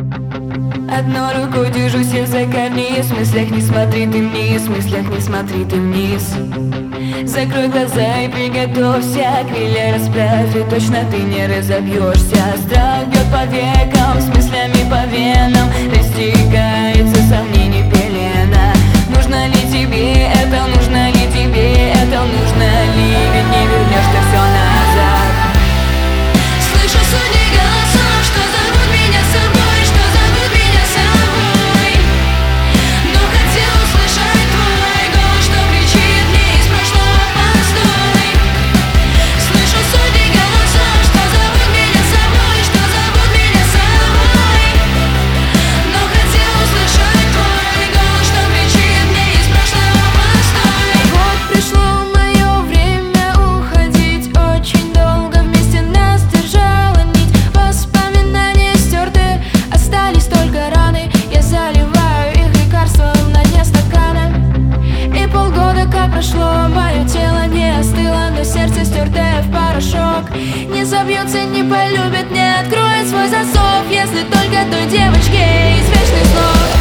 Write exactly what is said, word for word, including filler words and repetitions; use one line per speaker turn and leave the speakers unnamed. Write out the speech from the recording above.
Одной рукой держу сердце корней. В смыслях не смотри ты вниз, в мыслях не смотри ты вниз. Закрой глаза и приготовься, крылья расправь, и точно ты не разобьешься. Страх бьет по векам, с мыслями по венам, растекается сомнений пелена. Нужно ли тебе это, нужно ли тебе это, нужно ли, ведь не вернешь ты все назад.
Слышу сотни голосов, что зовут меня с собой, что зовут меня с собой. Но хотел услышать твой голос, что кричит мне из прошлого постой. Слышу сотни голосов, что зовут меня с собой, что зовут меня с собой. Но хотел услышать твой голос, что кричит мне из прошлого постой. Вот пришло мое время уходить, очень долго вместе нас держала нить. Воспоминания стерты, остались только раны. Я заливаю их лекарством на дне стакана. И полгода как прошло, мое тело не остыло, но сердце стертое в порошок. Не забьется, не полюбит, не откроет свой засов, если только той девочке извечный снов.